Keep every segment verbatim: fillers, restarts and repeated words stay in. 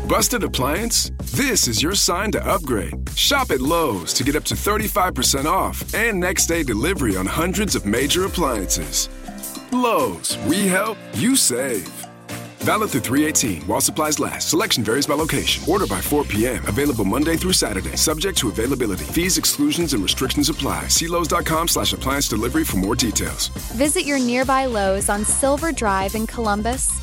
Busted appliance? This is your sign to upgrade. Shop at Lowe's to get up to thirty-five percent off and next day delivery on hundreds of major appliances. Lowe's, we help, you save. Valid through three eighteen while supplies last. Selection varies by location. Order by four p.m. Available Monday through Saturday. Subject to availability. Fees, exclusions, and restrictions apply. See Lowe's.com slash appliance delivery for more details. Visit your nearby Lowe's on Silver Drive in Columbus.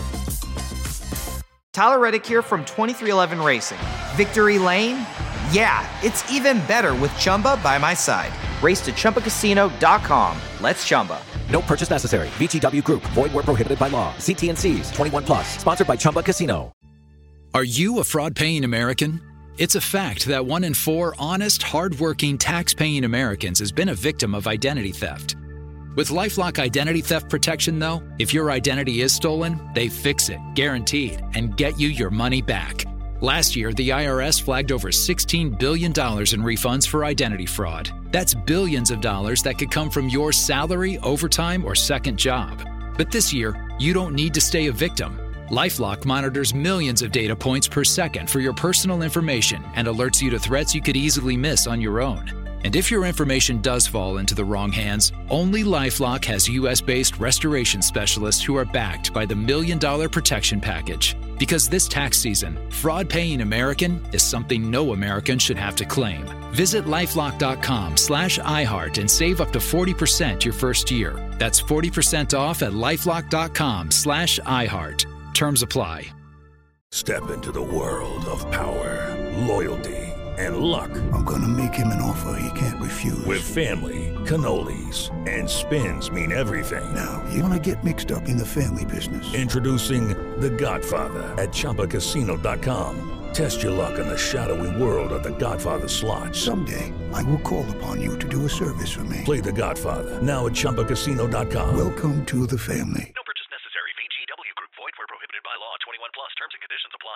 Tyler Reddick here from twenty-three eleven Racing. Victory Lane? Yeah, it's even better with Chumba by my side. Race to Chumba Casino dot com. Let's Chumba. No purchase necessary. V G W Group. Void where prohibited by law. See T and C's. twenty-one plus. Sponsored by Chumba Casino. Are you a fraud-paying American? It's a fact that one in four honest, hard-working, tax-paying Americans has been a victim of identity theft. With LifeLock Identity Theft Protection, though, if your identity is stolen, they fix it, guaranteed, and get you your money back. Last year, the I R S flagged over sixteen billion dollars in refunds for identity fraud. That's billions of dollars that could come from your salary, overtime, or second job. But this year, you don't need to stay a victim. LifeLock monitors millions of data points per second for your personal information and alerts you to threats you could easily miss on your own. And if your information does fall into the wrong hands, only LifeLock has U S-based restoration specialists who are backed by the Million Dollar Protection Package. Because this tax season, fraud-paying American is something no American should have to claim. Visit LifeLock.com slash iHeart and save up to forty percent your first year. That's forty percent off at LifeLock.com slash iHeart. Terms apply. Step into the world of power, loyalty, and luck. I'm gonna make him an offer he can't refuse. With family, cannolis, and spins mean everything. Now, you wanna get mixed up in the family business. Introducing The Godfather at Chumba Casino dot com. Test your luck in the shadowy world of The Godfather slot. Someday, I will call upon you to do a service for me. Play The Godfather, now at Chumba Casino dot com. Welcome to the family. No purchase necessary. V G W Group. Void where prohibited by law. twenty-one plus. Terms and conditions apply.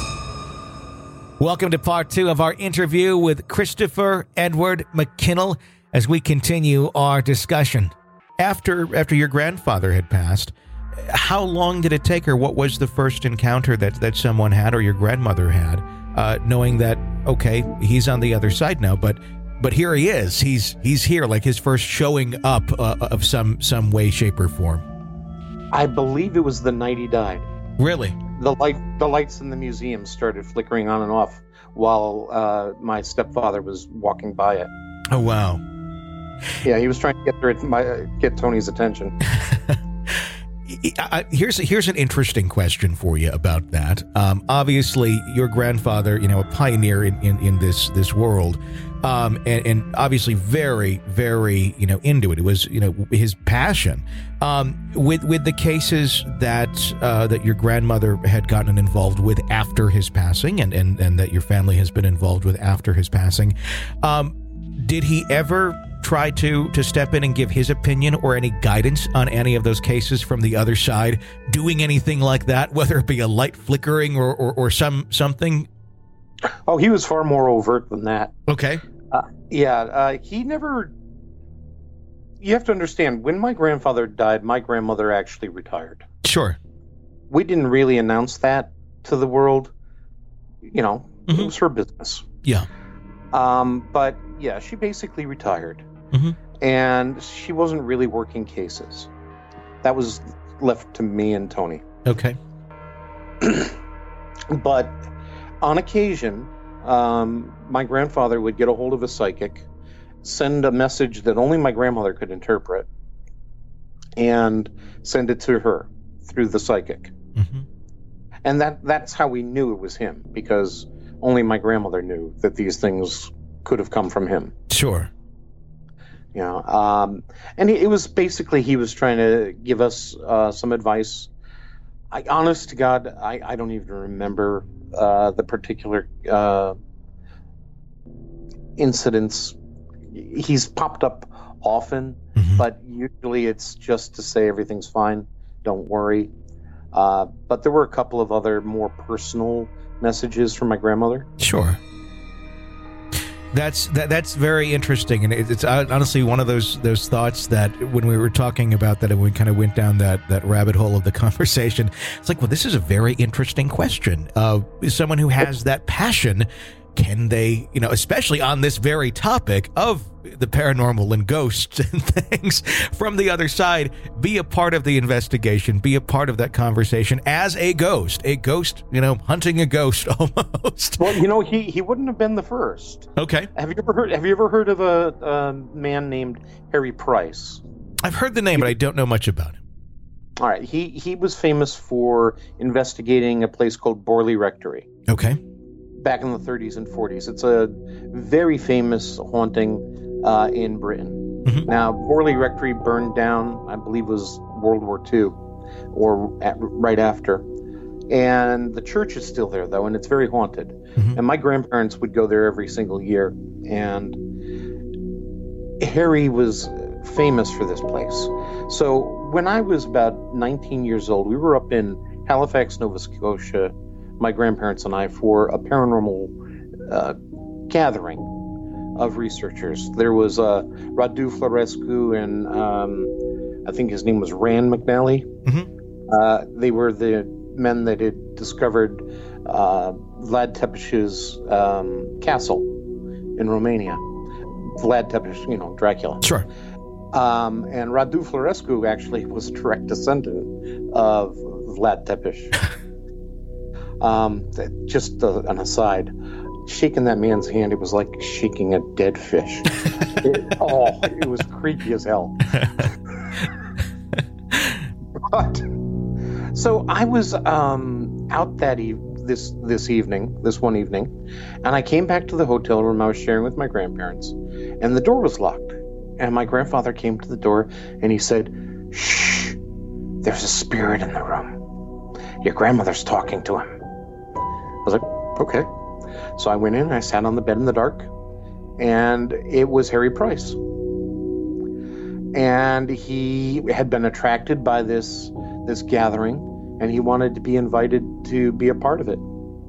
Welcome to part two of our interview with Christopher Edward McKinnell as we continue our discussion. After after your grandfather had passed, how long did it take, or what was the first encounter that, that someone had or your grandmother had, uh, knowing that, okay, he's on the other side now, but but here he is. He's he's here, like his first showing up uh, of some, some way, shape, or form. I believe it was the night he died. Really? The light, the lights in the museum started flickering on and off while uh, my stepfather was walking by it. Oh, wow. Yeah, he was trying to get her, my, get Tony's attention. I, here's here's an interesting question for you about that. Um, obviously, your grandfather, you know, a pioneer in, in, in this this world, um, and, and obviously very very you know into it. It was you know his passion. Um, with with the cases that uh, that your grandmother had gotten involved with after his passing, and, and, and that your family has been involved with after his passing, um, did he ever try to to step in and give his opinion or any guidance on any of those cases from the other side, doing anything like that, whether it be a light flickering or, or, or some something? Oh, he was far more overt than that. Okay. Uh, yeah, uh, he never... You have to understand, when my grandfather died, my grandmother actually retired. Sure. We didn't really announce that to the world. You know, mm-hmm. It was her business. Yeah. Um, but, yeah, she basically retired. Mm-hmm. And she wasn't really working cases. That was left to me and Tony. Okay. But on occasion, um, my grandfather would get a hold of a psychic, send a message that only my grandmother could interpret, and send it to her through the psychic. Mm-hmm. And that that's how we knew it was him, because only my grandmother knew that these things could have come from him. Sure. You know, um, and it was basically he was trying to give us uh, some advice. I, honest to God, I, I don't even remember uh, the particular uh, incidents. He's popped up often, mm-hmm. but usually it's just to say everything's fine, don't worry. Uh, but there were a couple of other more personal messages from my grandmother. Sure. That's that, that's very interesting, and it, it's honestly one of those those thoughts that when we were talking about that, and we kind of went down that that rabbit hole of the conversation. It's like, well, this is a very interesting question. Uh, someone who has that passion, can they, you know, especially on this very topic of the paranormal and ghosts and things from the other side, be a part of the investigation, be a part of that conversation as a ghost, a ghost, you know, hunting a ghost almost. Well, you know, he, he wouldn't have been the first. Okay. Have you ever heard, have you ever heard of a, a man named Harry Price? I've heard the name, he, but I don't know much about him. All right. He, he was famous for investigating a place called Borley Rectory. Okay. Back in the thirties and forties. It's a very famous haunting uh, in Britain. Mm-hmm. Now, Borley Rectory burned down, I believe it was World War Two, or at, right after. And the church is still there, though, and it's very haunted. Mm-hmm. And my grandparents would go there every single year. And Harry was famous for this place. So when I was about nineteen years old, we were up in Halifax, Nova Scotia, my grandparents and I, for a paranormal uh, gathering of researchers. There was uh, Radu Florescu and um, I think his name was Rand McNally. Mm-hmm. Uh, they were the men that had discovered uh, Vlad Tepes's um, castle in Romania. Vlad Tepes, you know, Dracula. Sure. Um, and Radu Florescu actually was a direct descendant of Vlad Tepes. Um, just uh, an aside, shaking that man's hand, it was like shaking a dead fish. it, oh, it was creepy as hell. But so I was um, out that eve- this this evening, this one evening, and I came back to the hotel room I was sharing with my grandparents, and the door was locked. And my grandfather came to the door and he said, "Shh, there's a spirit in the room. Your grandmother's talking to him." I was like, okay. So I went in and I sat on the bed in the dark, and it was Harry Price. And he had been attracted by this this gathering, and he wanted to be invited to be a part of it.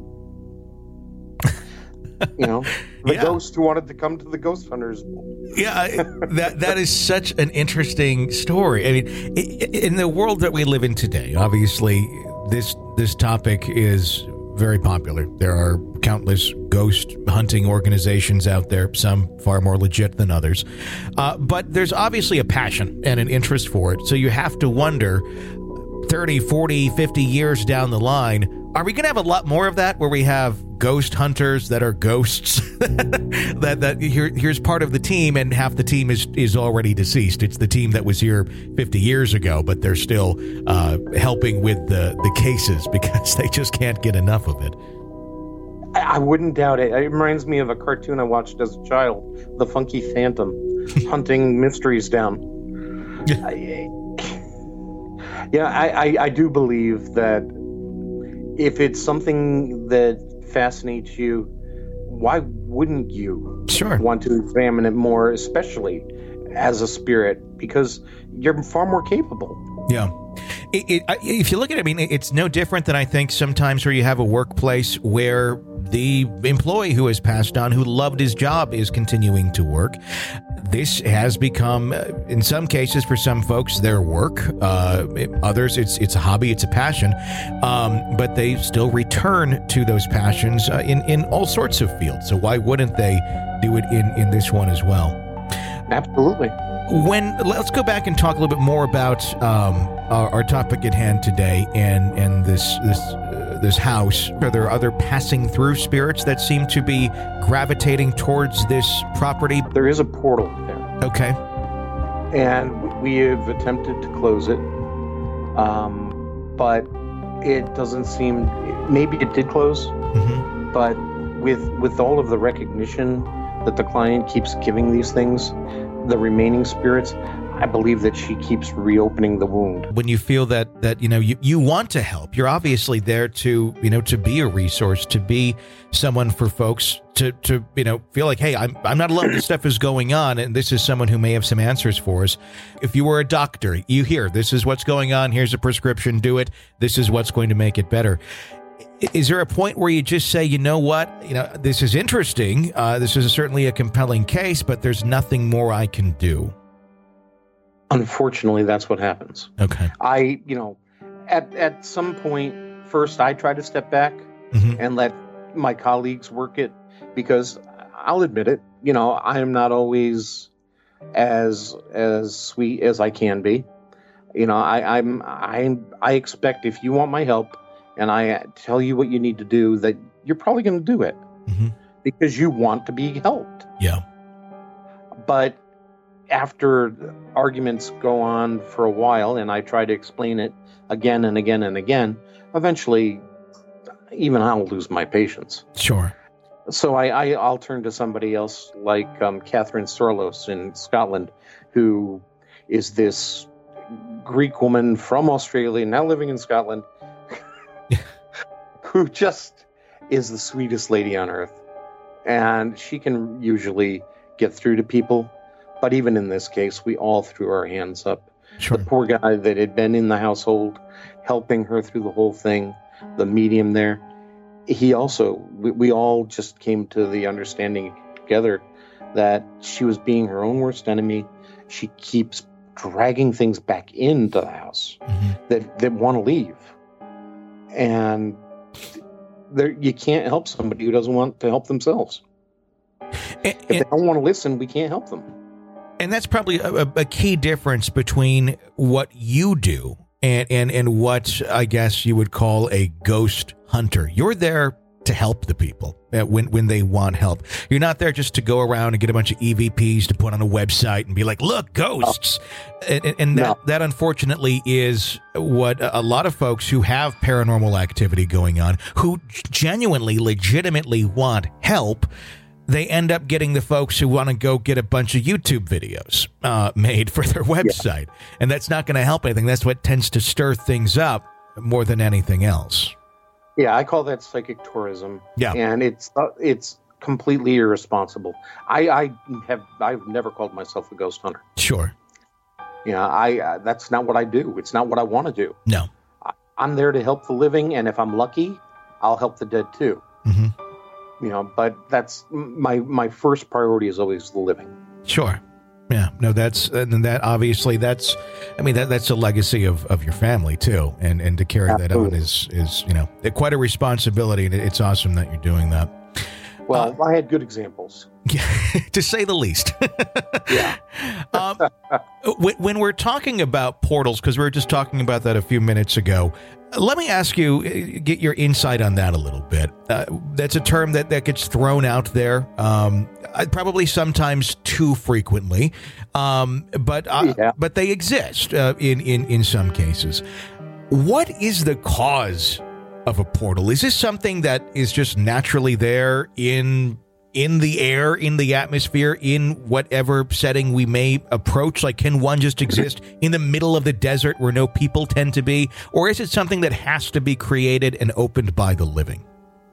You know, the yeah. ghost who wanted to come to the Ghost Hunters. Yeah, that that is such an interesting story. I mean, in the world that we live in today, obviously, this this topic is very popular. There are countless ghost hunting organizations out there, some far more legit than others. Uh, but there's obviously a passion and an interest for it. So you have to wonder, thirty, forty, fifty years down the line, are we going to have a lot more of that where we have ghost hunters that are ghosts? that that here, here's part of the team, and half the team is, is already deceased. It's the team that was here fifty years ago, but they're still uh, helping with the, the cases because they just can't get enough of it. I, I wouldn't doubt it. It reminds me of a cartoon I watched as a child, The Funky Phantom, hunting mysteries down. I, yeah, I, I, I do believe that if it's something that fascinates you, why wouldn't you sure. want to examine it more, especially as a spirit, because you're far more capable. Yeah. It, it, if you look at it, I mean, it's no different than I think sometimes where you have a workplace where the employee who has passed on, who loved his job, is continuing to work. This has become, in some cases, for some folks, their work. Uh, others, it's it's a hobby, it's a passion. Um, but they still return to those passions uh, in, in all sorts of fields. So why wouldn't they do it in, in this one as well? Absolutely. When let's go back and talk a little bit more about um, our, our topic at hand today, and and this this uh, this house. Are there other passing through spirits that seem to be gravitating towards this property? There is a portal there. Okay. And we have attempted to close it, um, but it doesn't seem. Maybe it did close, mm-hmm. but with with all of the recognition that the client keeps giving these things, the remaining spirits, I believe that she keeps reopening the wound. When you feel that, that you know, you, you want to help, you're obviously there to, you know, to be a resource, to be someone for folks to, to you know, feel like, hey, I'm, I'm not alone. This stuff is going on, and this is someone who may have some answers for us. If you were a doctor, you hear, this is what's going on. Here's a prescription. Do it. This is what's going to make it better. Is there a point where you just say, you know what, you know, this is interesting. Uh, this is certainly a compelling case, but there's nothing more I can do? Unfortunately, that's what happens. Okay. I, you know, at, at some point, first I try to step back mm-hmm. and let my colleagues work it, because I'll admit it, you know, I'm not always as, as sweet as I can be. You know, I, I'm, I'm, I expect if you want my help, and I tell you what you need to do, that you're probably going to do it mm-hmm. because you want to be helped. Yeah. But after arguments go on for a while, and I try to explain it again and again and again, eventually even I'll lose my patience. Sure. So I, I, I'll turn to somebody else like um, Catherine Sorlos in Scotland, who is this Greek woman from Australia, now living in Scotland, who just is the sweetest lady on earth. And she can usually get through to people. But even in this case, we all threw our hands up. Sure. The poor guy that had been in the household, helping her through the whole thing, the medium there, he also, we, we all just came to the understanding together that she was being her own worst enemy. She keeps dragging things back into the house mm-hmm. that, that want to leave. And there, you can't help somebody who doesn't want to help themselves. And, if they don't want to listen, we can't help them. And that's probably a, a key difference between what you do and, and, and what I guess you would call a ghost hunter. You're there to help the people when when they want help. You're not there just to go around and get a bunch of E V Ps to put on a website and be like, look, ghosts. Oh. And, and that, no. that unfortunately is what a lot of folks who have paranormal activity going on, who genuinely, legitimately want help, they end up getting the folks who want to go get a bunch of YouTube videos uh, made for their website. Yeah. And that's not going to help anything. That's what tends to stir things up more than anything else. Yeah, I call that psychic tourism. Yeah. And it's uh, it's completely irresponsible. I, I have I've never called myself a ghost hunter. Sure. You know, I uh, that's not what I do. It's not what I want to do. No. I, I'm there to help the living, and if I'm lucky, I'll help the dead too. Mm-hmm. You know, but that's my my first priority is always the living. Sure. Yeah, no, that's, and that obviously that's, I mean, that that's a legacy of, of your family too. And, and to carry Absolutely. that on is, is, you know, quite a responsibility. And it's awesome that you're doing that. Well, uh, I had good examples. To say the least. Yeah. um, when, when we're talking about portals, because we were just talking about that a few minutes ago, let me ask you, get your insight on that a little bit. Uh, that's a term that, that gets thrown out there, um, probably sometimes too frequently, um, but uh, yeah. but they exist uh, in, in, in some cases. What is the cause of a portal? Is this something that is just naturally there in in the air, in the atmosphere, in whatever setting we may approach? Like, can one just exist in the middle of the desert where no people tend to be? Or is it something that has to be created and opened by the living?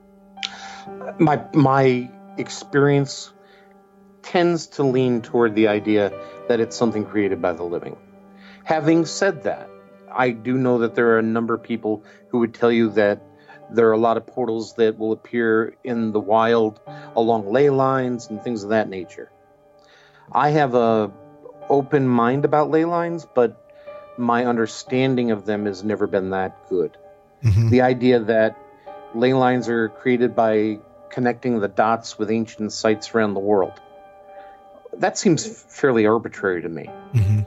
My my experience tends to lean toward the idea that it's something created by the living. Having said that, I do know that there are a number of people who would tell you that there are a lot of portals that will appear in the wild along ley lines and things of that nature. I have a open mind about ley lines, but my understanding of them has never been that good. Mm-hmm. The idea that ley lines are created by connecting the dots with ancient sites around the world, that seems fairly arbitrary to me. Mm-hmm.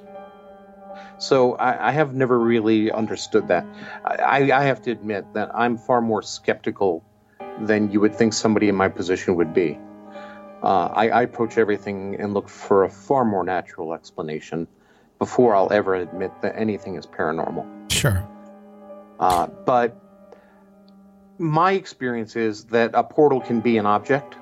So I, I have never really understood that. I, I have to admit that I'm far more skeptical than you would think somebody in my position would be. Uh, I, I approach everything and look for a far more natural explanation before I'll ever admit that anything is paranormal. Sure. Uh, but my experience is that a portal can be an object.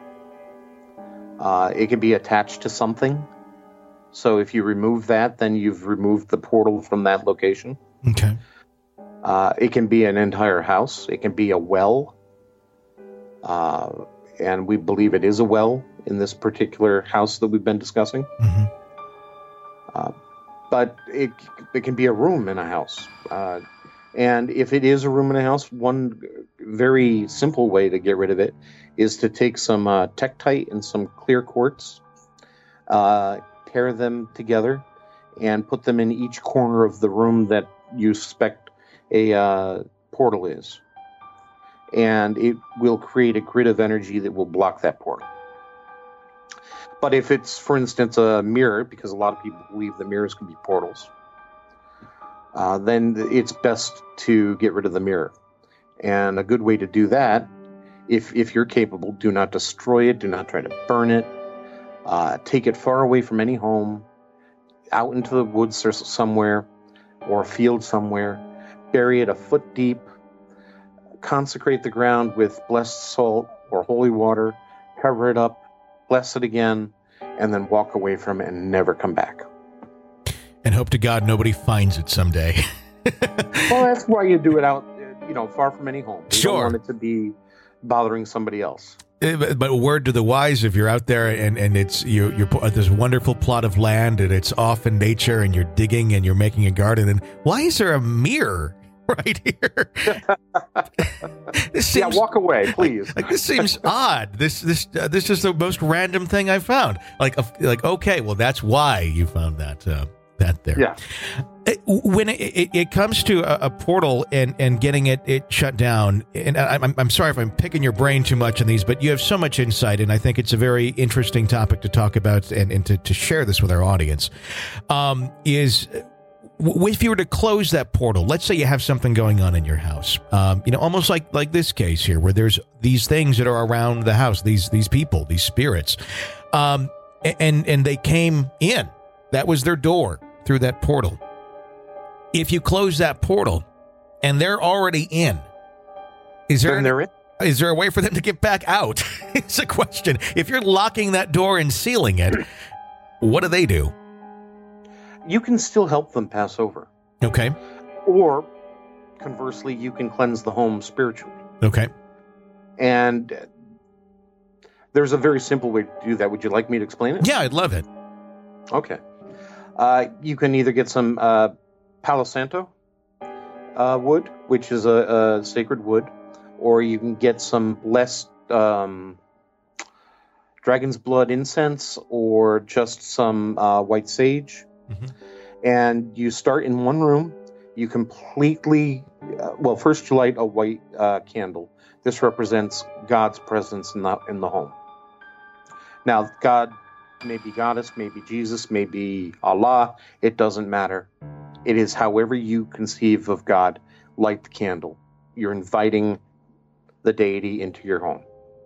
Uh, it can be attached to something. So if you remove that, then you've removed the portal from that location. Okay. Uh, it can be an entire house. It can be a well. Uh, and we believe it is a well in this particular house that we've been discussing. Mm-hmm. Uh, but it it can be a room in a house. Uh, And if it is a room in a house, one very simple way to get rid of it is to take some uh, Tektite and some clear quartz, uh, pair them together, and put them in each corner of the room that you suspect a uh, portal is. And it will create a grid of energy that will block that portal. But if it's, for instance, a mirror, because a lot of people believe that mirrors can be portals, uh, then it's best to get rid of the mirror. And a good way to do that, if if you're capable, do not destroy it, do not try to burn it. Uh, take it far away from any home, out into the woods or somewhere, or a field somewhere. Bury it a foot deep. Consecrate the ground with blessed salt or holy water. Cover it up. Bless it again, and then walk away from it and never come back. And hope to God nobody finds it someday. Well, that's why you do it out, you know, far from any home. You sure. don't want it to be bothering somebody else. But, but word to the wise, if you're out there and, and it's you, you're at this wonderful plot of land and it's off in nature and you're digging and you're making a garden, and why is there a mirror right here? This seems, yeah, walk away, please. Like, like this seems odd. This this uh, this is the most random thing I've found. Like uh, like okay, well that's why you found that uh, that there. Yeah. It, when it, it, it comes to a, a portal and, and getting it, it shut down, and I'm I'm sorry if I'm picking your brain too much on these, but you have so much insight, and I think it's a very interesting topic to talk about and, and to, to share this with our audience. Um, is if you were to close that portal, let's say you have something going on in your house, um, you know, almost like, like this case here, where there's these things that are around the house, these these people, these spirits, um, and and they came in. That was their door through that portal. If you close that portal and they're already in, is there, they're in. Is there a way for them to get back out? It's a question. If you're locking that door and sealing it, what do they do? You can still help them pass over. Okay. Or, conversely, you can cleanse the home spiritually. Okay. And there's a very simple way to do that. Would you like me to explain it? Yeah, I'd love it. Okay. Uh, you can either get some uh, Palo Santo uh, wood, which is a, a sacred wood, or you can get some blessed um, dragon's blood incense, or just some uh, white sage. Mm-hmm. And you start in one room. You completely, uh, well, first you light a white uh, candle. This represents God's presence in the, in the home. Now, God may be Goddess, maybe Jesus, maybe Allah. It doesn't matter. It is however you conceive of God. Light the candle. You're inviting the deity into your home.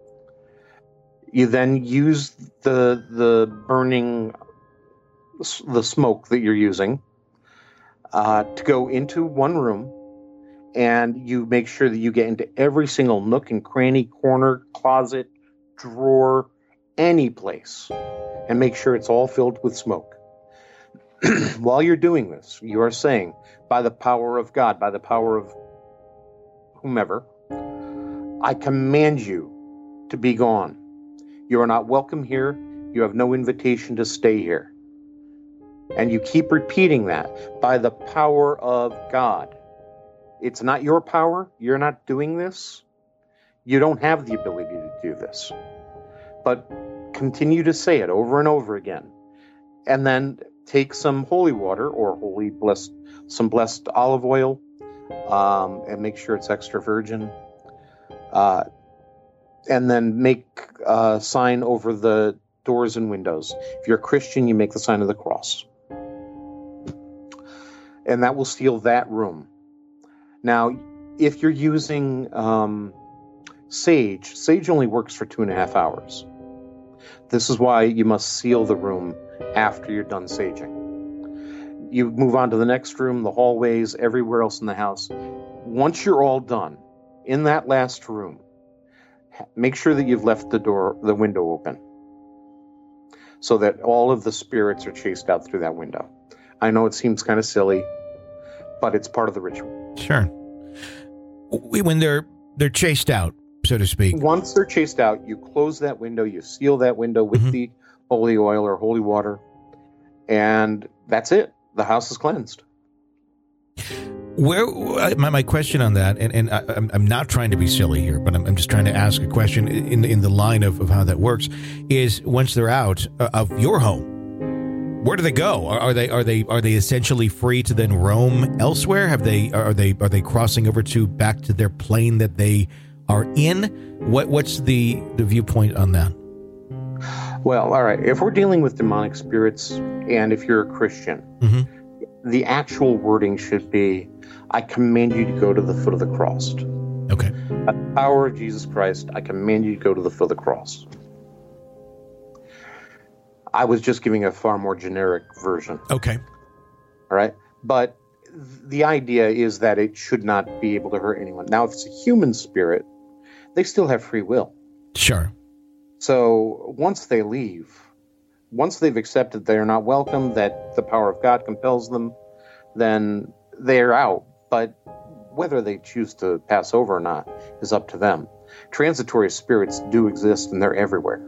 You then use the the burning, the smoke that you're using uh, to go into one room, and you make sure that you get into every single nook and cranny, corner, closet, drawer, any place, and make sure it's all filled with smoke. While you're doing this, you are saying, by the power of God, by the power of whomever, I command you to be gone. You are not welcome here. You have no invitation to stay here. And you keep repeating that, by the power of God. It's not your power. You're not doing this. You don't have the ability to do this. But continue to say it over and over again. And then take some holy water or holy blessed, some blessed olive oil, um, and make sure it's extra virgin. Uh, and then make a sign over the doors and windows. If you're a Christian, you make the sign of the cross. And that will seal that room. Now, if you're using um, sage, sage only works for two and a half hours. This is why you must seal the room after you're done saging. You move on to the next room, the hallways, everywhere else in the house. Once you're all done, in that last room, make sure that you've left the door, the window open, so that all of the spirits are chased out through that window. I know it seems kind of silly, but it's part of the ritual. Sure. When they're they're chased out, so to speak. Once they're chased out, you close that window, you seal that window with mm-hmm. the holy oil or holy water, and that's it. The house is cleansed. Where my, my question on that, and, and I, I'm, I'm not trying to be silly here, but I'm, I'm just trying to ask a question in in the line of, of how that works, is once they're out of your home, where do they go? Are, are they are they are they essentially free to then roam elsewhere? Have they are they are they crossing over to back to their plane that they are in? What what's the, the viewpoint on that? Well, all right. If we're dealing with demonic spirits, and if you're a Christian, mm-hmm. the actual wording should be, I command you to go to the foot of the cross. Okay. By the power of Jesus Christ, I command you to go to the foot of the cross. I was just giving a far more generic version. Okay. All right. But the idea is that it should not be able to hurt anyone. Now, if it's a human spirit, they still have free will. Sure. So once they leave, once they've accepted they're not welcome, that the power of God compels them, then they're out. But whether they choose to pass over or not is up to them. Transitory spirits do exist, and they're everywhere.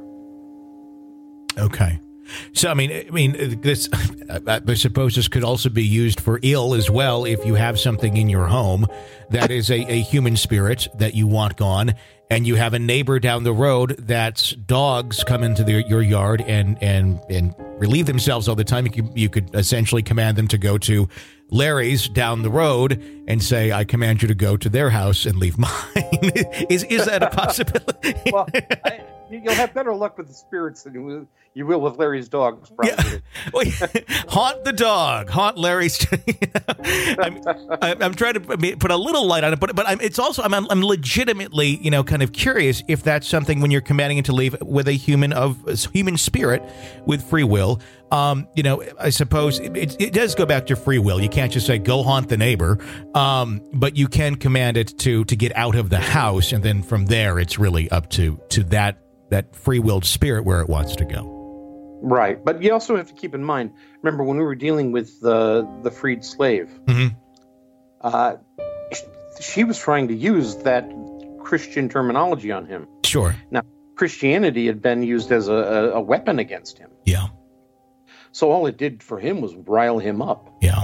Okay. So, I mean, I mean, this, I suppose this could also be used for ill as well. If you have something in your home that is a, a human spirit that you want gone, and you have a neighbor down the road that's dogs come into the, your yard and, and, and relieve themselves all the time, you could, you could essentially command them to go to Larry's down the road and say, I command you to go to their house and leave mine. is is that a possibility? Well, I, you'll have better luck with the spirits than you will, you will with Larry's dogs, probably. Yeah. Well, haunt the dog. Haunt Larry's. I'm, I'm trying to put a little light on it, but but I'm, it's also I'm I'm legitimately, you know, kind of curious if that's something when you're commanding it to leave with a human of a human spirit with free will. Um, you know, I suppose it, it does go back to free will. You can't just say go haunt the neighbor, um, but you can command it to to get out of the house, and then from there, it's really up to to that that free-willed spirit where it wants to go. Right, but you also have to keep in mind. Remember when we were dealing with the the freed slave, mm-hmm. uh, she was trying to use that Christian terminology on him. Sure. Now, Christianity had been used as a, a, a weapon against him. Yeah. So all it did for him was rile him up. Yeah.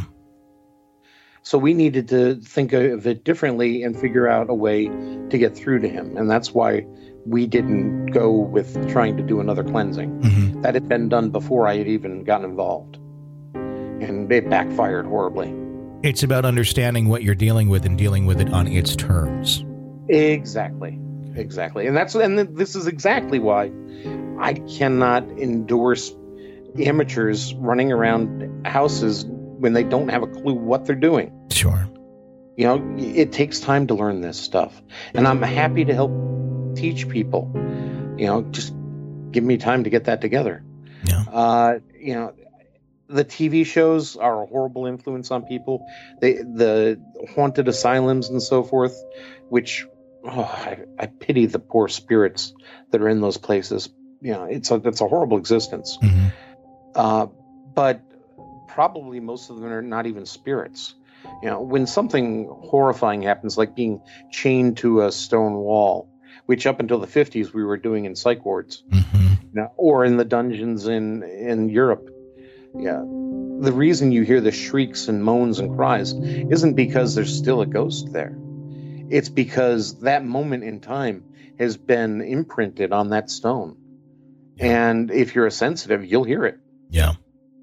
So we needed to think of it differently and figure out a way to get through to him. And that's why we didn't go with trying to do another cleansing. Mm-hmm. That had been done before I had even gotten involved. And it backfired horribly. It's about understanding what you're dealing with and dealing with it on its terms. Exactly. Exactly. And that's and this is exactly why I cannot endorse amateurs running around houses when they don't have a clue what they're doing. Sure. You know, it takes time to learn this stuff. And I'm happy to help teach people. You know, just give me time to get that together. Yeah. Uh, you know, the T V shows are a horrible influence on people. They, the haunted asylums and so forth, which oh, I, I pity the poor spirits that are in those places. You know, it's a, it's a horrible existence. Mm-hmm. Uh, but probably most of them are not even spirits. You know, when something horrifying happens, like being chained to a stone wall, which up until the fifties we were doing in psych wards, mm-hmm. you know, or in the dungeons in, in Europe. Yeah. The reason you hear the shrieks and moans and cries isn't because there's still a ghost there. It's because that moment in time has been imprinted on that stone. Yeah. And if you're a sensitive, you'll hear it. Yeah.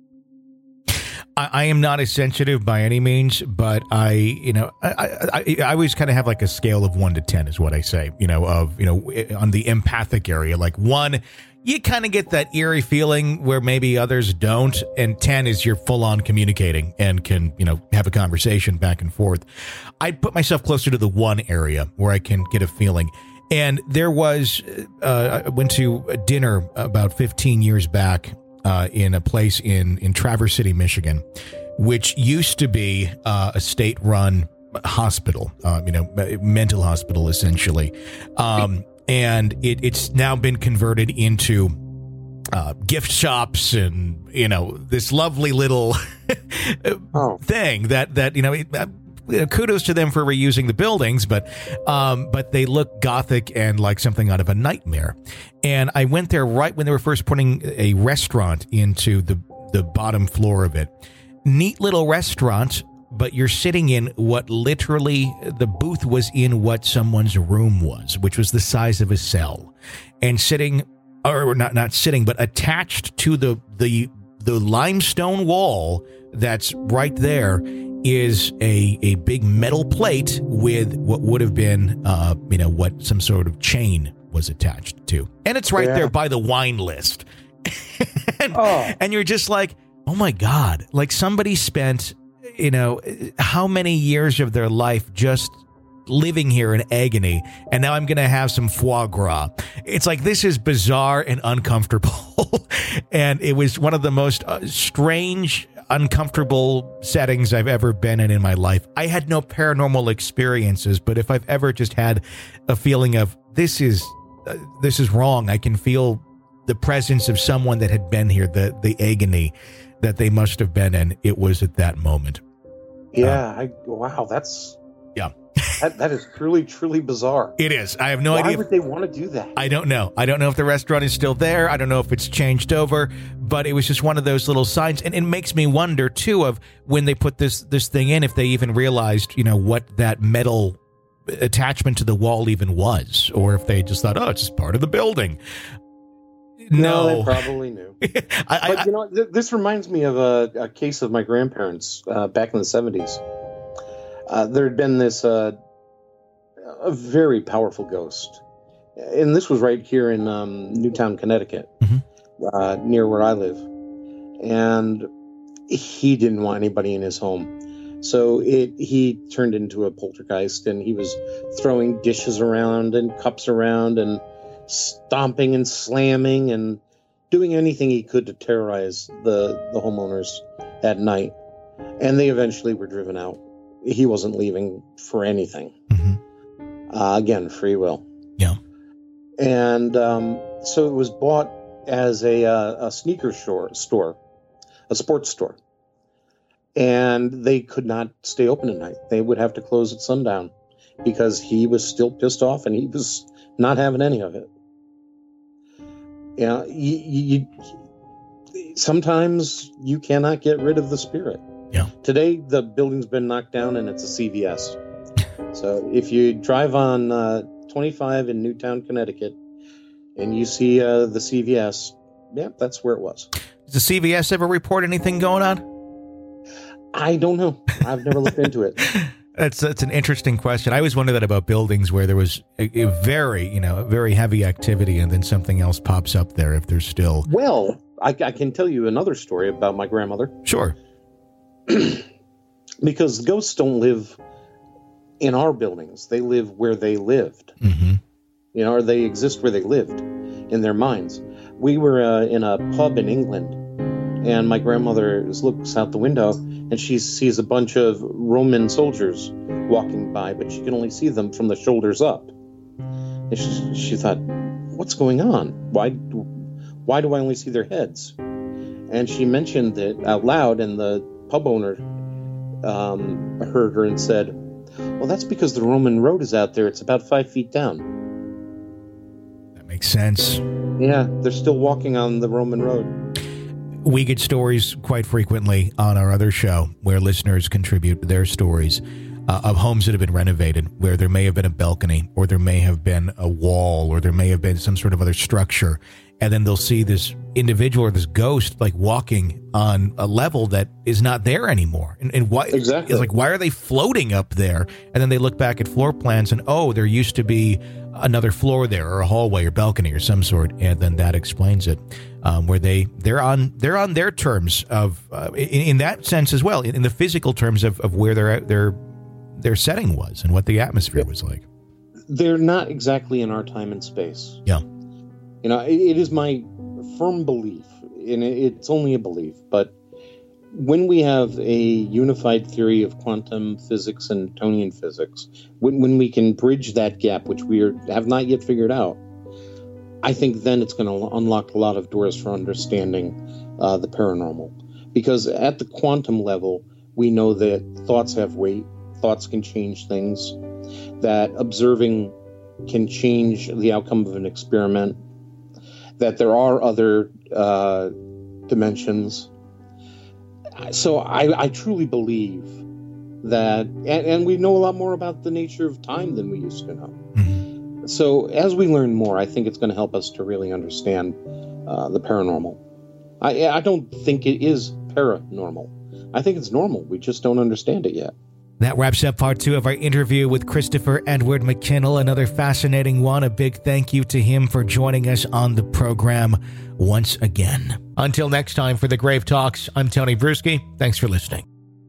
I, I am not as sensitive by any means, but I, you know, I, I, I always kind of have like a scale of one to ten is what I say, you know, of, you know, on the empathic area, like one, you kind of get that eerie feeling where maybe others don't. And ten is you're full on communicating and can, you know, have a conversation back and forth. I'd put myself closer to the one area where I can get a feeling. And there was, uh, I went to a dinner about fifteen years back uh, in a place in, in Traverse City, Michigan, which used to be uh, a state-run hospital, uh, you know, mental hospital, essentially. Um, and it, it's now been converted into uh, gift shops and, you know, this lovely little oh. thing that, that you know, it, uh, kudos to them for reusing the buildings, but um, but they look gothic and like something out of a nightmare. And I went there right when they were first putting a restaurant into the, the bottom floor of it. Neat little restaurant, but you're sitting in what literally the booth was in what someone's room was, which was the size of a cell, and sitting, or not not sitting, but attached to the the the limestone wall that's right there is a a big metal plate with what would have been, uh, you know, what some sort of chain was attached to, and it's right yeah. there by the wine list. and, oh. and you're just like, oh my God, like somebody spent, you know, how many years of their life just living here in agony, and now I'm going to have some foie gras. It's like, this is bizarre and uncomfortable. And it was one of the most uh, strange, uncomfortable settings I've ever been in in my life. I had no paranormal experiences, but if I've ever just had a feeling of this is uh, this is wrong, I can feel the presence of someone that had been here, the the agony that they must have been in. It was at that moment. Yeah, uh, I, wow, that's yeah. that, that is truly, truly bizarre. It is. I have no Why idea. Why would they want to do that? I don't know. I don't know if the restaurant is still there. I don't know if it's changed over, but it was just one of those little signs. And it makes me wonder, too, of when they put this this thing in, if they even realized, you know, what that metal attachment to the wall even was, or if they just thought, oh, it's just part of the building. No, no they probably knew. I, but, you know, th- this reminds me of a, a case of my grandparents uh, back in the seventies. Uh, there had been this uh, a very powerful ghost, and this was right here in um, Newtown, Connecticut, mm-hmm. uh, near where I live. And he didn't want anybody in his home, so it he turned into a poltergeist, and he was throwing dishes around and cups around and stomping and slamming and doing anything he could to terrorize the the homeowners at night. And they eventually were driven out. He wasn't leaving for anything. Mm-hmm. Uh, again, free will. Yeah. And um, so it was bought as a, uh, a sneaker store, store, a sports store. And they could not stay open at night. They would have to close at sundown because he was still pissed off and he was not having any of it. Yeah, you, you, you, sometimes you cannot get rid of the spirit. Yeah. Today, the building's been knocked down and it's a C V S. So if you drive on uh, twenty-five in Newtown, Connecticut, and you see uh, the C V S, yeah, that's where it was. Does the C V S ever report anything going on? I don't know. I've never looked into it. That's that's an interesting question. I always wonder that about buildings where there was a, a very, you know, very heavy activity and then something else pops up there if there's still... Well, I, I can tell you another story about my grandmother. Sure. Because ghosts don't live in our buildings. They live where they lived. Mm-hmm. You know, or they exist where they lived in their minds. We were uh, in a pub in England, and my grandmother looks out the window and she sees a bunch of Roman soldiers walking by, but she can only see them from the shoulders up. And she, she thought, what's going on? Why, why do I only see their heads? And she mentioned it out loud, and the pub owner um, heard her and said, well, that's because the Roman road is out there. It's about five feet down. That makes sense. Yeah, they're still walking on the Roman road. We get stories quite frequently on our other show where listeners contribute their stories uh, of homes that have been renovated, where there may have been a balcony, or there may have been a wall, or there may have been some sort of other structure. And then they'll see this individual or this ghost like walking on a level that is not there anymore. And, and why? Exactly. It's like, why are they floating up there? And then they look back at floor plans and, oh, there used to be another floor there, or a hallway or balcony or some sort. And then that explains it. Um, where they they're on they're on their terms of uh, in, in that sense as well, in, in the physical terms of, of where their their their setting was and what the atmosphere was like. They're not exactly in our time and space. Yeah. You know, it, it is my firm belief, and it's only a belief, but when we have a unified theory of quantum physics and Newtonian physics, when, when we can bridge that gap, which we are, have not yet figured out, I think then it's going to unlock a lot of doors for understanding uh, the paranormal. Because at the quantum level, we know that thoughts have weight, thoughts can change things, that observing can change the outcome of an experiment, that there are other uh, dimensions. So I, I truly believe that, and, and we know a lot more about the nature of time than we used to know. Mm-hmm. So as we learn more, I think it's going to help us to really understand uh, the paranormal. I, I don't think it is paranormal. I think it's normal. We just don't understand it yet. That wraps up part two of our interview with Christopher Edward McKinnell. Another fascinating one. A big thank you to him for joining us on the program once again. Until next time for the Grave Talks, I'm Tony Bruschi. Thanks for listening.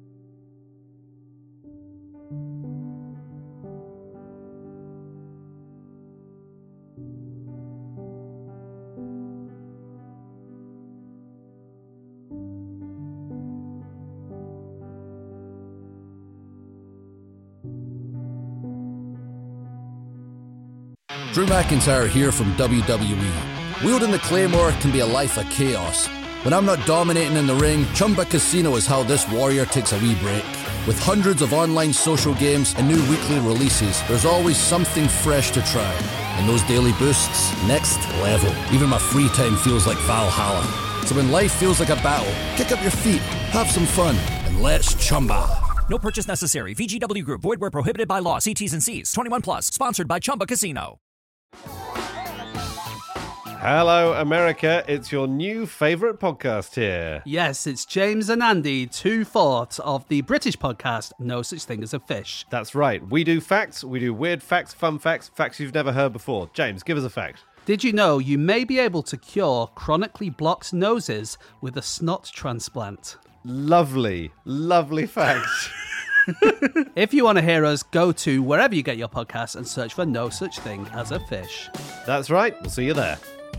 Drew McIntyre here from W W E. Wielding the Claymore can be a life of chaos. When I'm not dominating in the ring, Chumba Casino is how this warrior takes a wee break. With hundreds of online social games and new weekly releases, there's always something fresh to try. And those daily boosts, next level. Even my free time feels like Valhalla. So when life feels like a battle, kick up your feet, have some fun, and let's Chumba. No purchase necessary. V G W Group. Void where prohibited by law. See T's and C's. twenty-one plus. Sponsored by Chumba Casino. Hello, America. It's your new favourite podcast here. Yes, it's James and Andy, two-fourths of the British podcast No Such Thing as a Fish. That's right. We do facts, we do weird facts, fun facts, facts you've never heard before. James, give us a fact. Did you know you may be able to cure chronically blocked noses with a snot transplant? Lovely, lovely fact. If you want to hear us, go to wherever you get your podcasts and search for No Such Thing as a Fish. That's right. We'll see you there.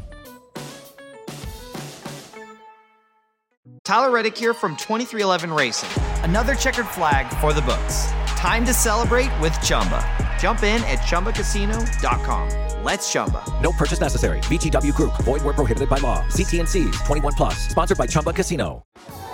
Tyler Reddick here from twenty-three eleven Racing. Another checkered flag for the books. Time to celebrate with Chumba. Jump in at Chumba Casino dot com. Let's Chumba. No purchase necessary. V G W Group. Void where prohibited by law. See T and C's. twenty-one plus. Sponsored by Chumba Casino.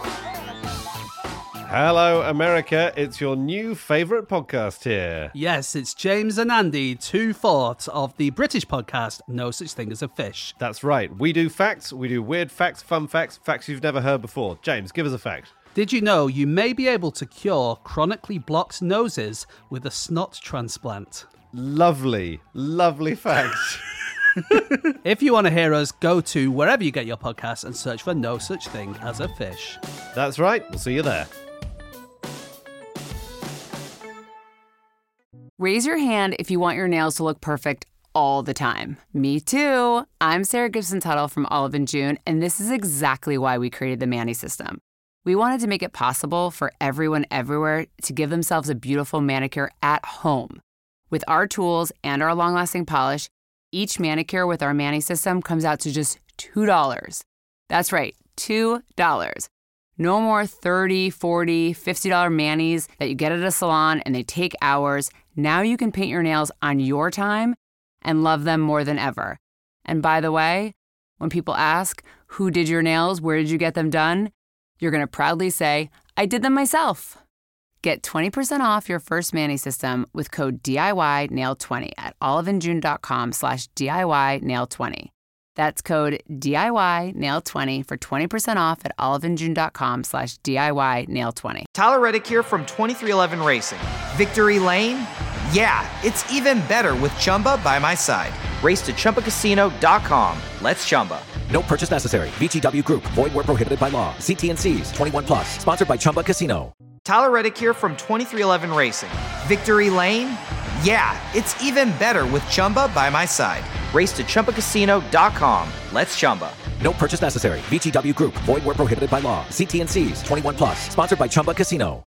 Hello, America. It's your new favourite podcast here. Yes, it's James and Andy, two-fourths of the British podcast No Such Thing as a Fish. That's right. We do facts, we do weird facts, fun facts, facts you've never heard before. James, give us a fact. Did you know you may be able to cure chronically blocked noses with a snot transplant? Lovely, lovely fact. If you want to hear us, go to wherever you get your podcasts and search for No Such Thing as a Fish. That's right. We'll see you there. Raise your hand if you want your nails to look perfect all the time. Me too. I'm Sarah Gibson Tuttle from Olive and June, and this is exactly why we created the Manny system. We wanted to make it possible for everyone everywhere to give themselves a beautiful manicure at home. With our tools and our long-lasting polish, each manicure with our Manny system comes out to just two dollars. That's right, two dollars. No more thirty dollars, forty dollars, fifty dollars manis that you get at a salon and they take hours. Now you can paint your nails on your time and love them more than ever. And by the way, when people ask, who did your nails? Where did you get them done? You're going to proudly say, I did them myself. Get twenty percent off your first Manny system with code D I Y nail twenty at oliveandjune.com slash DIY nail 20. That's code D I Y nail twenty for twenty percent off at oliveandjune.com slash DIY nail 20. Tyler Reddick here from twenty-three eleven Racing. Victory Lane? Yeah, it's even better with Chumba by my side. Race to Chumba Casino dot com. Let's Chumba. No purchase necessary. V G W Group. Void where prohibited by law. See T and C's. twenty-one plus. Sponsored by Chumba Casino. Tyler Reddick here from twenty-three eleven Racing. Victory Lane? Yeah, it's even better with Chumba by my side. Race to Chumba Casino dot com. Let's Chumba. No purchase necessary. V G W Group. Void where prohibited by law. See T and C's. twenty-one plus. Sponsored by Chumba Casino.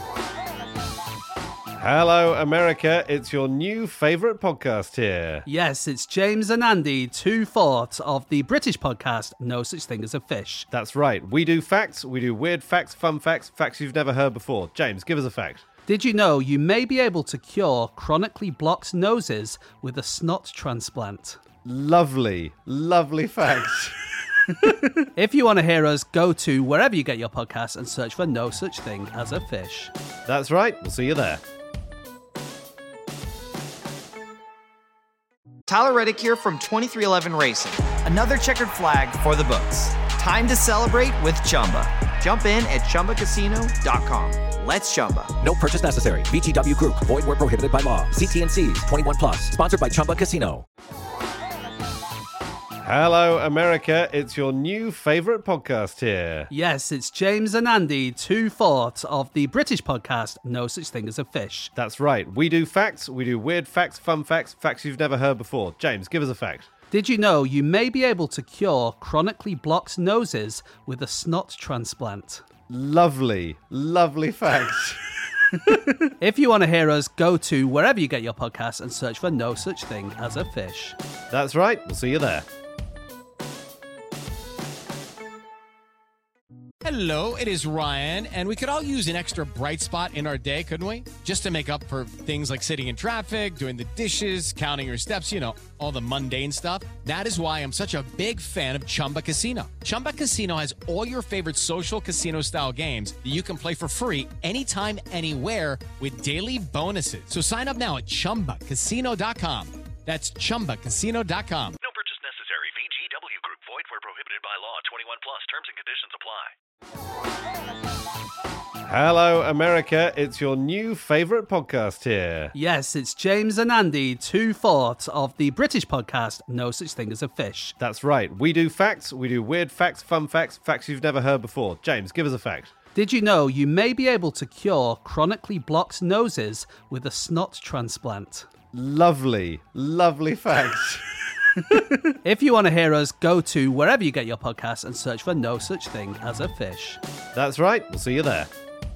Hello, America. It's your new favourite podcast here. Yes, it's James and Andy, two-fourths of the British podcast No Such Thing as a Fish. That's right. We do facts, we do weird facts, fun facts, facts you've never heard before. James, give us a fact. Did you know you may be able to cure chronically blocked noses with a snot transplant? Lovely, lovely fact. If you want to hear us, go to wherever you get your podcasts and search for No Such Thing as a Fish. That's right. We'll see you there. Tyler Reddick here from twenty-three eleven Racing. Another checkered flag for the books. Time to celebrate with Chumba. Jump in at chumba casino dot com. Let's Chumba. No purchase necessary. V G W Group. Void where prohibited by law. See T and C's. twenty-one plus. Sponsored by Chumba Casino. Hello, America. It's your new favourite podcast here. Yes, it's James and Andy, two fourths of the British podcast No Such Thing as a Fish. That's right. We do facts. We do weird facts, fun facts, facts you've never heard before. James, give us a fact. Did you know you may be able to cure chronically blocked noses with a snot transplant? Lovely, lovely fact. If you want to hear us, go to wherever you get your podcasts and search for No Such Thing as a Fish. That's right. We'll see you there. Hello, it is Ryan, and we could all use an extra bright spot in our day, couldn't we? Just to make up for things like sitting in traffic, doing the dishes, counting your steps, you know, all the mundane stuff. That is why I'm such a big fan of Chumba Casino. Chumba Casino has all your favorite social casino-style games that you can play for free anytime, anywhere with daily bonuses. So sign up now at chumba casino dot com. That's chumba casino dot com. No purchase necessary. V G W Group. Void where prohibited by law. twenty-one plus. Terms and conditions apply. Hello, America. It's your new favourite podcast here. Yes, it's James and Andy, two fourths of the British podcast No Such Thing as a Fish. That's right. We do facts. We do weird facts, fun facts, facts you've never heard before. James, give us a fact. Did you know you may be able to cure chronically blocked noses with a snot transplant? Lovely, lovely fact. If you want to hear us, go to wherever you get your podcasts and search for No Such Thing as a Fish. That's right. We'll see you there.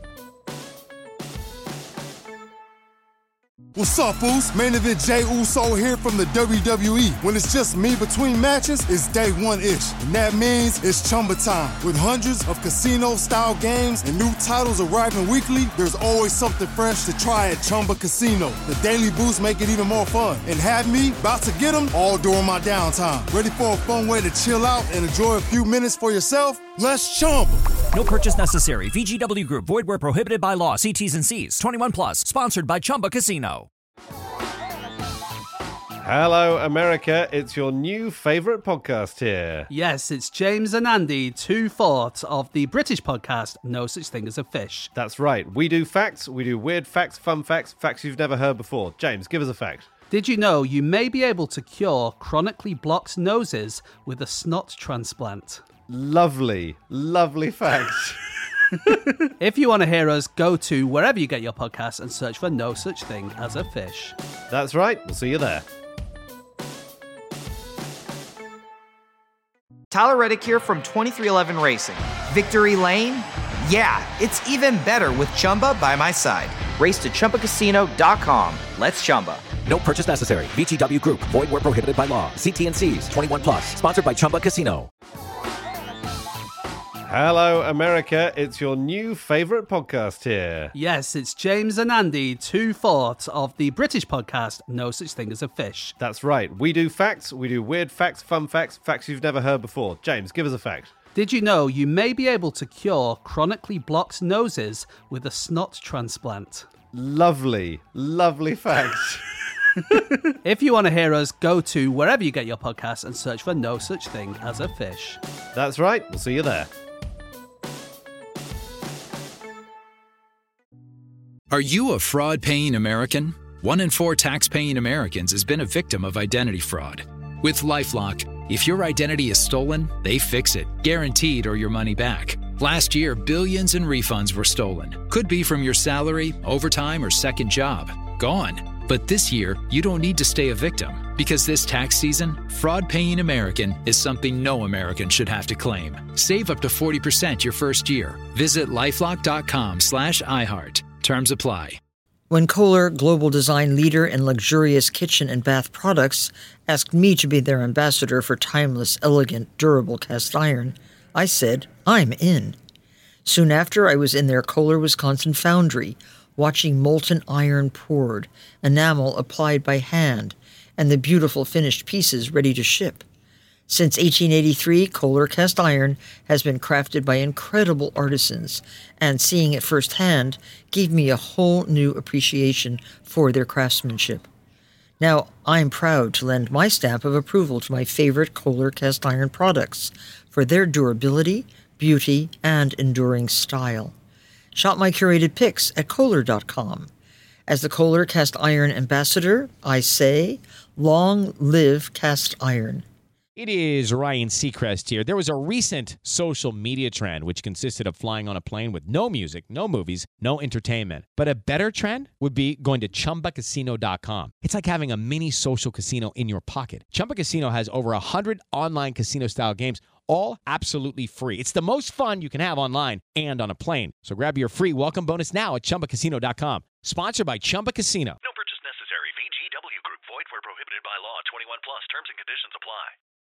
What's up, Foos? Main Event Jay Uso here from the W W E. When it's just me between matches, it's day one-ish. And that means it's Chumba time. With hundreds of casino-style games and new titles arriving weekly, there's always something fresh to try at Chumba Casino. The daily boosts make it even more fun. And have me about to get them all during my downtime. Ready for a fun way to chill out and enjoy a few minutes for yourself? Let's Chumba. No purchase necessary. V G W Group. Void where prohibited by law. See T's and C's. twenty-one plus. Sponsored by Chumba Casino. Hello, America. It's your new favourite podcast here. Yes, it's James and Andy, two fourths of the British podcast No Such Thing as a Fish. That's right. We do facts. We do weird facts, fun facts, facts you've never heard before. James, give us a fact. Did you know you may be able to cure chronically blocked noses with a snot transplant? Lovely, lovely fact. If you want to hear us, go to wherever you get your podcasts and search for No Such Thing as a Fish. That's right. We'll see you there. Tyler Reddick here from twenty-three eleven Racing. Victory Lane? Yeah, it's even better with Chumba by my side. Race to chumba casino dot com. Let's Chumba. No purchase necessary. V G W Group. Void where prohibited by law. See T and C's. twenty-one plus. Sponsored by Chumba Casino. Hello, America. It's your new favourite podcast here. Yes, it's James and Andy, two fourths of the British podcast No Such Thing as a Fish. That's right. We do facts. We do weird facts, fun facts, facts you've never heard before. James, give us a fact. Did you know you may be able to cure chronically blocked noses with a snot transplant? Lovely, lovely fact. If you want to hear us, go to wherever you get your podcasts and search for No Such Thing as a Fish. That's right. We'll see you there. Are you a fraud-paying American? One in four tax-paying Americans has been a victim of identity fraud. With LifeLock, if your identity is stolen, they fix it, guaranteed, or your money back. Last year, billions in refunds were stolen. Could be from your salary, overtime, or second job. Gone. But this year, you don't need to stay a victim, because this tax season, fraud-paying American is something no American should have to claim. Save up to forty percent your first year. Visit lifelock.com slash iHeart. Terms apply. When Kohler, global design leader in luxurious kitchen and bath products, asked me to be their ambassador for timeless, elegant, durable cast iron, I said, I'm in. Soon after, I was in their Kohler, Wisconsin foundry, watching molten iron poured, enamel applied by hand, and the beautiful finished pieces ready to ship. Since eighteen eighty-three, Kohler cast iron has been crafted by incredible artisans, and seeing it firsthand gave me a whole new appreciation for their craftsmanship. Now, I'm proud to lend my stamp of approval to my favorite Kohler cast iron products for their durability, beauty, and enduring style. Shop my curated picks at Kohler dot com. As the Kohler Cast Iron Ambassador, I say, long live cast iron. It is Ryan Seacrest here. There was a recent social media trend which consisted of flying on a plane with no music, no movies, no entertainment. But a better trend would be going to Chumba Casino dot com. It's like having a mini social casino in your pocket. Chumba Casino has over one hundred online casino-style games, all absolutely free. It's the most fun you can have online and on a plane. So grab your free welcome bonus now at Chumba Casino dot com. Sponsored by Chumba Casino. No purchase necessary. V G W Group. Void where prohibited by law. twenty-one plus. Terms and conditions apply.